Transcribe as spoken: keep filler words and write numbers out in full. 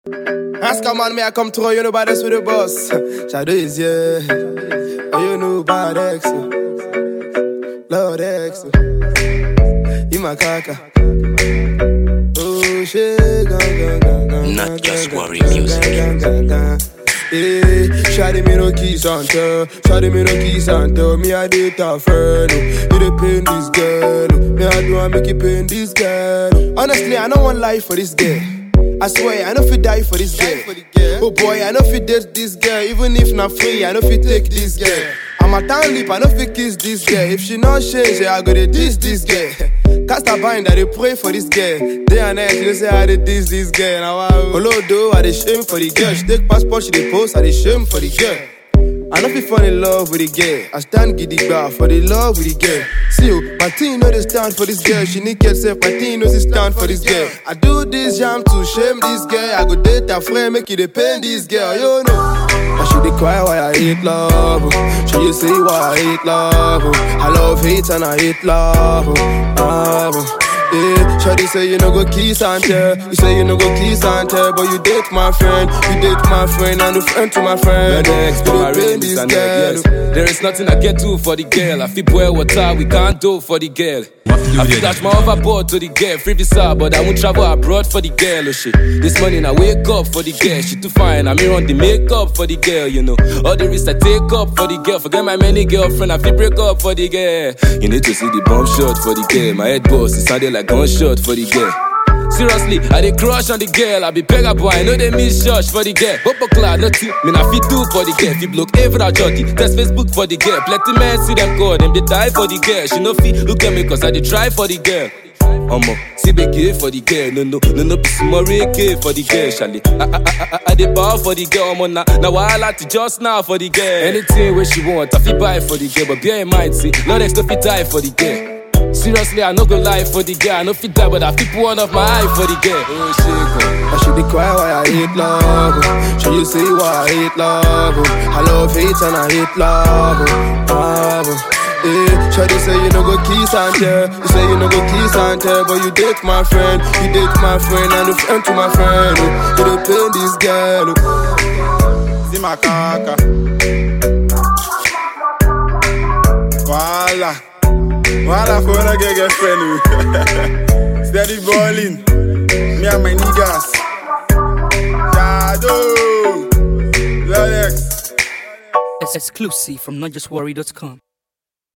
Ask a man, may I come through, you know, bad X with the boss. Shadow is, yeah. Oh, you know, bad X. Lord X. You my kaka. Oh, shit. Not just worry music. Hey, shawty me no kiss and tell, shawty me no kiss and tell me I date a friend. You dey pain this girl, me I do I make you pain this girl. Honestly, I don't want life for this girl. I swear, I know fi die for this girl. Oh boy, I know fi date this girl. Even if not free, I know fi take this girl. I'm a town leap, I know fi kiss this girl. If she not change, I go to diss this girl. Cast a bind, I dey pray for this girl. Day and night, you say I dey diss this girl. Now I follow though, I dey shame for the girl. She take passport, she dey post, I dey shame for the girl. I know fi fall in love with the girl. I stand gidigba for the love with the girl. See you, my team know they stand for this girl. She need herself, my team knows they stand for this girl. I do this jam to shame this girl. I go date a friend, make you dey pain this girl. You know. I should dey cry why I hate love. Should you say why I hate love? I love hate and I hate love. love. Yeah, shawty say you no go kiss and tell. You say you no go kiss and tell, but you date my friend, you date my friend and a friend to my friend. Next, you I really this girl. Yes. There is nothing I can do for the girl. I feel boil water, we can't do for the girl. I feel dash my overboard to the girl, free visa, but I won't travel abroad for the girl. Oh shit. This morning I wake up for the girl, she too fine. I'm here on the makeup for the girl, you know. All the risks I take up for the girl, forget my many girlfriend, I feel break up for the girl. You need to see the bomb shot for the girl. My head boss, it sounded like gunshot for the girl. Seriously, I dey crush on the girl. I be beggar boy, I know they miss church for the girl. But clad, nothing, me na fit do for the girl. Fi block every judgy, test Facebook for the girl. Plenty men see them call, them they die for the girl. She no fit look at me cause I dey try for the girl. Omo, see be gay for the girl. No no, no no be small gay for the girl. Shally, I I I I dey bow for the girl. Omo na na why I like to just now for the girl. Anything where she want, I fit buy for the girl. But bear in mind, see, Lord X no fit die for the girl. Seriously, I no go lie for the girl. I no fit die, but I fit one of my eye for the girl. Oh shit, I should be quiet why I hate love. Should you say why I hate love? I love hate and I hate love. love. Yeah, shawty say you no go kiss and tell. You say you no go kiss and tell, but you date my friend, you date my friend and a friend to my friend. You dey pain this girl. See my kaka. Voila. Voila for when I get get friend. Steady balling. Me and my niggas. Shadow. Lord X. It's exclusive from not just worry dot com.